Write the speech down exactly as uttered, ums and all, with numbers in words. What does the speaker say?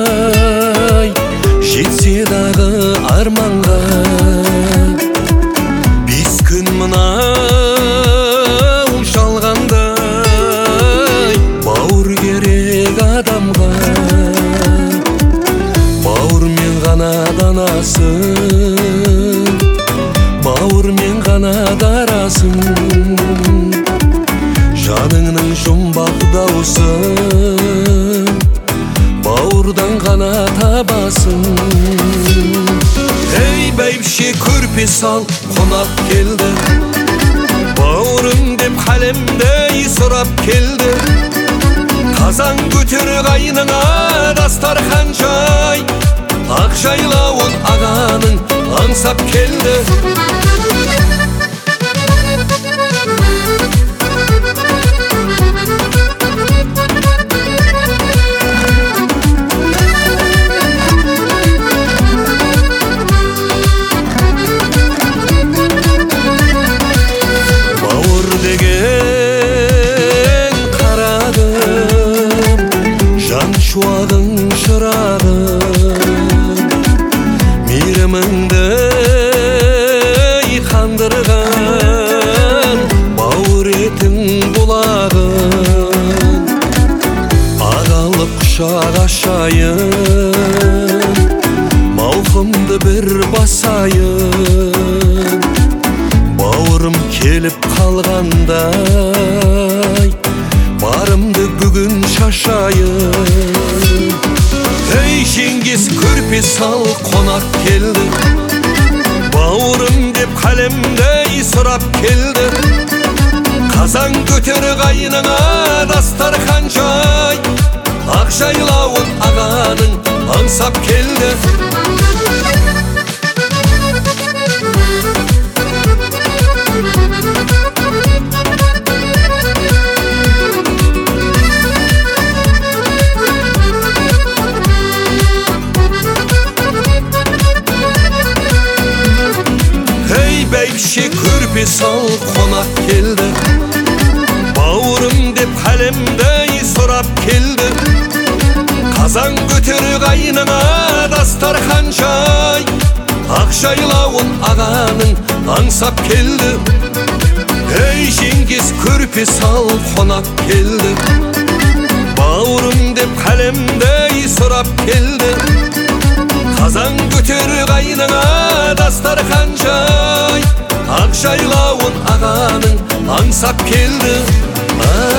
жетсе дағы арманға. Бес күн мынау жалғандай, бауыр керек адамға. Бауырмен ғана данасың, бауырмен ғана дарасың. Жаныңның жұмбақ даусын бауырдан ғана табасың. Ей бәйбіше, көрпе сал, қонақ келді. Бауырым деп қалемдей сұрап келді. Қазан көтер қайныңа дастархан жай, ақ жайлауын ағаның аңсап келді. Шуағың шырағың, мейіріміңді қандырған, бауыр етің бұлағын. Ағалық құшақ ашайын, мауқымды бір басайын. Бауырым келіп қалғандай, барымды бүгін шашайын. Ей жеңгес, көрпе сал, қонақ келді. Бауырым деп қалемдей сұрап келді. Қазан көтер қайныңа дастархан жай, ақ жайлауын ағаның аңсап келді. Бәйбіше, көрпе сал, қонақ келді. Бауырым деп қалемдей сұрап келді. Қазан көтер қайныңа дастархан жай, ақ жайлауын ағаның аңсап келді. Ей жеңгес, көрпе сал, қонақ келді. Бауырым деп қалемдей сұрап келді. Қазан көтер қайныңа дастархан жай, ақ жайлауын ағаның аңсап келді.